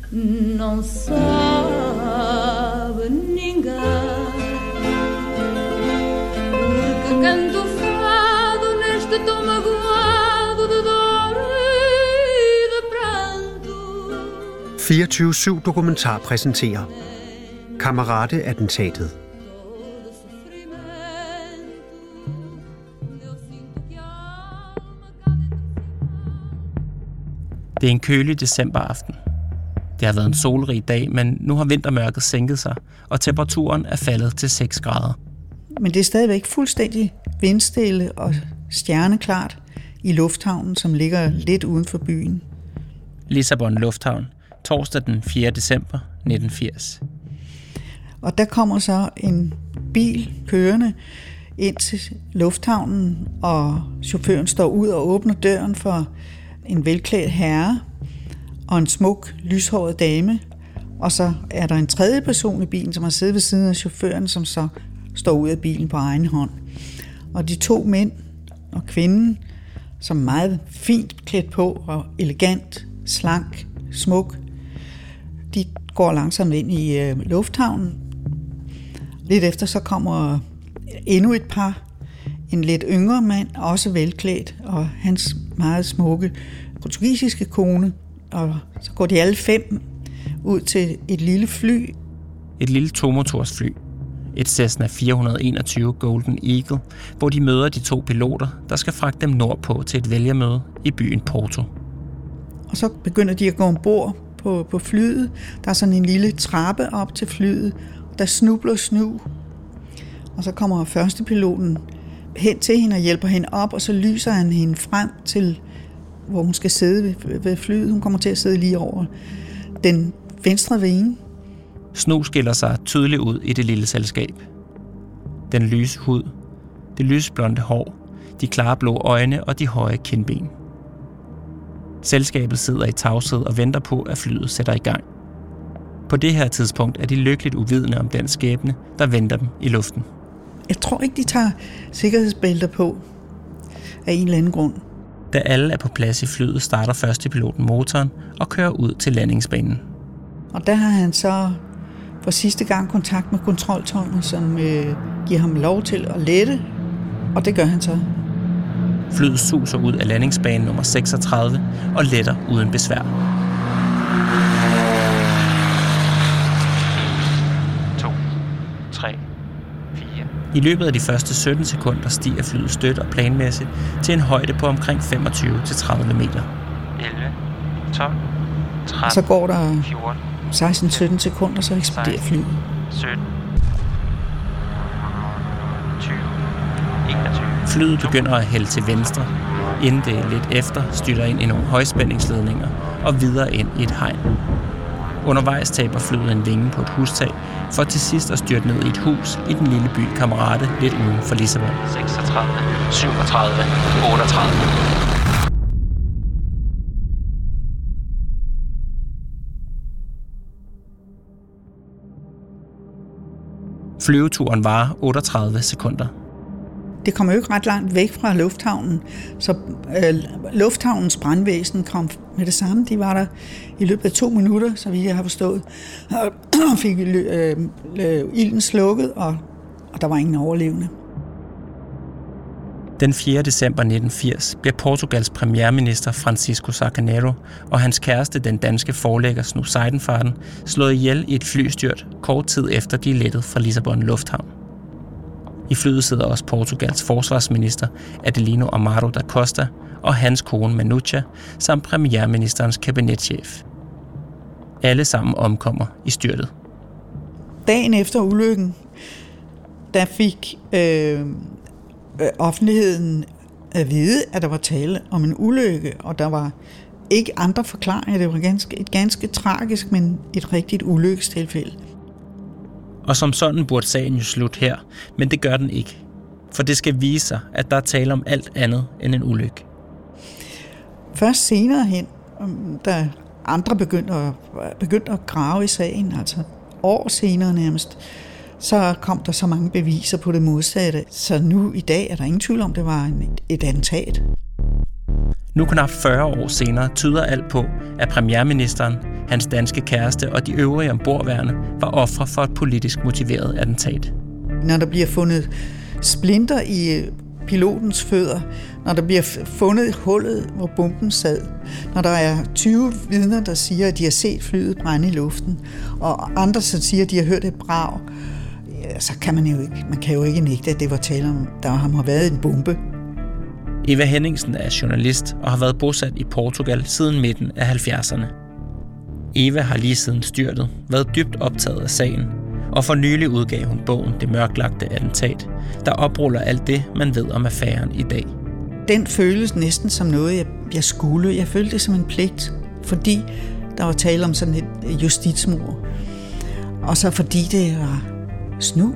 Não sabe ninguém, porque canto fado neste tom magoado de dor e de pranto. 24/7 Dokumentar præsenterer Camarate-attentatet. Det er en kølig decemberaften. Det har været en solrig dag, men nu har vintermørket sænket sig, og temperaturen er faldet til 6 grader. Men det er stadigvæk fuldstændig vindstille og stjerneklart i lufthavnen, som ligger lidt uden for byen. Lissabon Lufthavn, torsdag den 4. december 1980. Og der kommer så en bil kørende ind til lufthavnen, og chaufføren står ud og åbner døren for en velklædt herre og en smuk, lyshåret dame. Og så er der en tredje person i bilen, som har siddet ved siden af chaufføren, som så står ud af bilen på egen hånd. Og de to mænd og kvinden, som er meget fint klædt på og elegant, slank, smuk, de går langsomt ind i lufthavnen. Lidt efter så kommer endnu et par, en lidt yngre mand, også velklædt, og hans meget smukke portugisiske kone. Og så går de alle 5 ud til et lille fly. Et lille tomotorsfly. Et Cessna 421 Golden Eagle, hvor de møder de 2 piloter, der skal fragte dem nordpå til et vælgermøde i byen Porto. Og så begynder de at gå ombord på flyet. Der er sådan en lille trappe op til flyet, der snubler snu. Og så kommer første piloten hen til hende og hjælper hende op, og så lyser han hende frem til, hvor hun skal sidde ved flyet. Hun kommer til at sidde lige over den venstre vinge. Snu skiller sig tydeligt ud i det lille selskab. Den lyse hud, det lysblonde hår, de klare blå øjne og de høje kindben. Selskabet sidder i tavshed og venter på, at flyet sætter i gang. På det her tidspunkt er de lykkeligt uvidende om den skæbne, der venter dem i luften. Jeg tror ikke, de tager sikkerhedsbælter på af en eller anden grund. Da alle er på plads i flyet, starter førstepiloten motoren og kører ud til landingsbanen. Og der har han så for sidste gang kontakt med kontroltårnet, som giver ham lov til at lette, og det gør han så. Flyet suser ud af landingsbanen nummer 36 og letter uden besvær. 2, 3, 4. I løbet af de første 17 sekunder stiger flyet støt og planmæssigt til en højde på omkring 25-30 meter. 11, 12, 13, så går der 14, 16-17 sekunder, så eksploderer flyet. 17, 20, 21. Flyet begynder at hælde til venstre, inden det lidt efter styrter ind i nogle højspændingsledninger og videre ind i et hegn. Undervejs taber flyet en vinge på et hustag, for til sidst at styrte ned i et hus i den lille by Camarate lidt uden for Lissabon. 36, 37, 38. Flyveturen varer 38 sekunder. Det kommer jo ikke ret langt væk fra lufthavnen, så lufthavnens brandvæsen kom med det samme. De var der i løbet af 2 minutter, så vidt jeg har forstået, og fik ilden slukket, og der var ingen overlevende. Den 4. december 1980 bliver Portugals premierminister Francisco Sarney og hans kæreste, den danske forlægger Snu Seidenfaden, slået ihjel i et flystyrt kort tid efter de lettede fra Lissabon Lufthavn. I flyet sidder også Portugals forsvarsminister Adelino Amaro da Costa og hans kone Manucha, samt premierministerens kabinetchef. Alle sammen omkommer i styrtet. Dagen efter ulykken, der fik offentligheden at vide, at der var tale om en ulykke, og der var ikke andre forklaringer. Det var et ganske tragisk, men et rigtigt ulykkestilfælde. Og som sådan burde sagen jo slutte her, men det gør den ikke. For det skal vise sig, at der er tale om alt andet end en ulykke. Først senere hen, da andre begyndte at grave i sagen, altså år senere nærmest, så kom der så mange beviser på det modsatte. Så nu i dag er der ingen tvivl om, det var et attentat. Nu knap 40 år senere tyder alt på, at premierministeren, Hans danske kæreste og de øvrige ombordværende var ofre for et politisk motiveret attentat. Når der bliver fundet splinter i pilotens fødder, når der bliver fundet hullet, hvor bomben sad, når der er 20 vidner, der siger, at de har set flyet brænde i luften, og andre, der siger, at de har hørt et brag, så kan man kan jo ikke nægte, at det var tale om, der har været en bombe. Eva Henningsen er journalist og har været bosat i Portugal siden midten af 70'erne. Eva har lige siden styrtet været dybt optaget af sagen, og for nylig udgav hun bogen Det mørklagte attentat, der opruller alt det, man ved om affæren i dag. Den føles næsten som noget, jeg skulle. Jeg følte det som en pligt, fordi der var tale om sådan et justitsmord. Og så fordi det var Snu.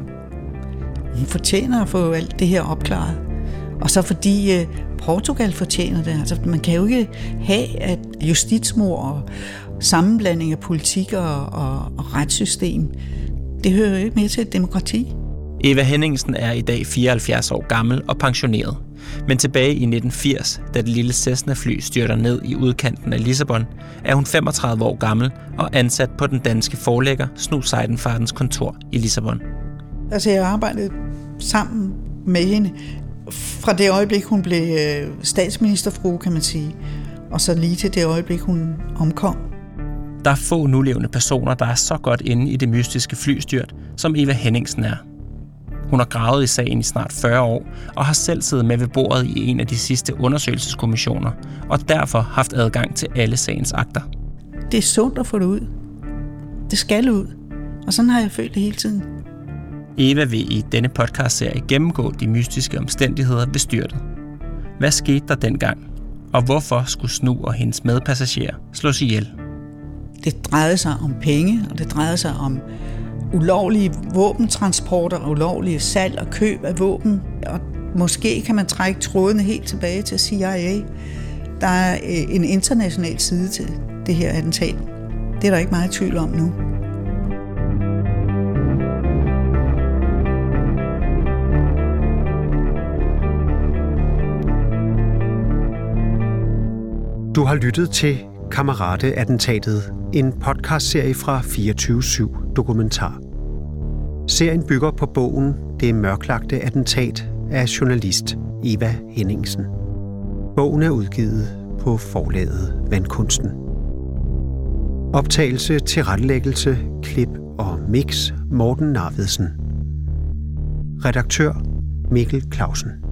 Hun fortjener at få alt det her opklaret. Og så fordi Portugal fortjener det. Altså, man kan jo ikke have, at justitsmord og sammenblanding af politik og retssystem, det hører jo ikke med til et demokrati. Eva Henningsen er i dag 74 år gammel og pensioneret. Men tilbage i 1980, da det lille Cessna-fly styrter ned i udkanten af Lissabon, er hun 35 år gammel og ansat på den danske forlægger Snu Seidenfahrtens kontor i Lissabon. Altså, jeg arbejdede sammen med hende fra det øjeblik, hun blev statsministerfrue, kan man sige, og så lige til det øjeblik, hun omkom. Der er få nulevende personer, der er så godt inde i det mystiske flystyrt, som Eva Henningsen er. Hun har gravet i sagen i snart 40 år og har selv siddet med ved bordet i en af de sidste undersøgelseskommissioner, og derfor haft adgang til alle sagens akter. Det er sundt at få det ud. Det skal ud. Og sådan har jeg følt det hele tiden. Eva vil i denne podcastserie gennemgå de mystiske omstændigheder ved styrtet. Hvad skete der dengang? Og hvorfor skulle Snu og hendes medpassagerer slås ihjel? Det drejede sig om penge, og det drejede sig om ulovlige våbentransporter og ulovlige salg og køb af våben. Og måske kan man trække trådene helt tilbage til CIA. Der er en international side til det her attentat. Det er der ikke meget tvivl om nu. Du har lyttet til Kammerate-attentatet, en podcastserie fra 24/7 Dokumentar. Serien bygger på bogen Det mørklagte attentat af journalist Eva Henningsen. Bogen er udgivet på forlaget Vandkunsten. Optagelse, tilrettelæggelse, klip og mix Morten Narvedsen. Redaktør Mikkel Clausen.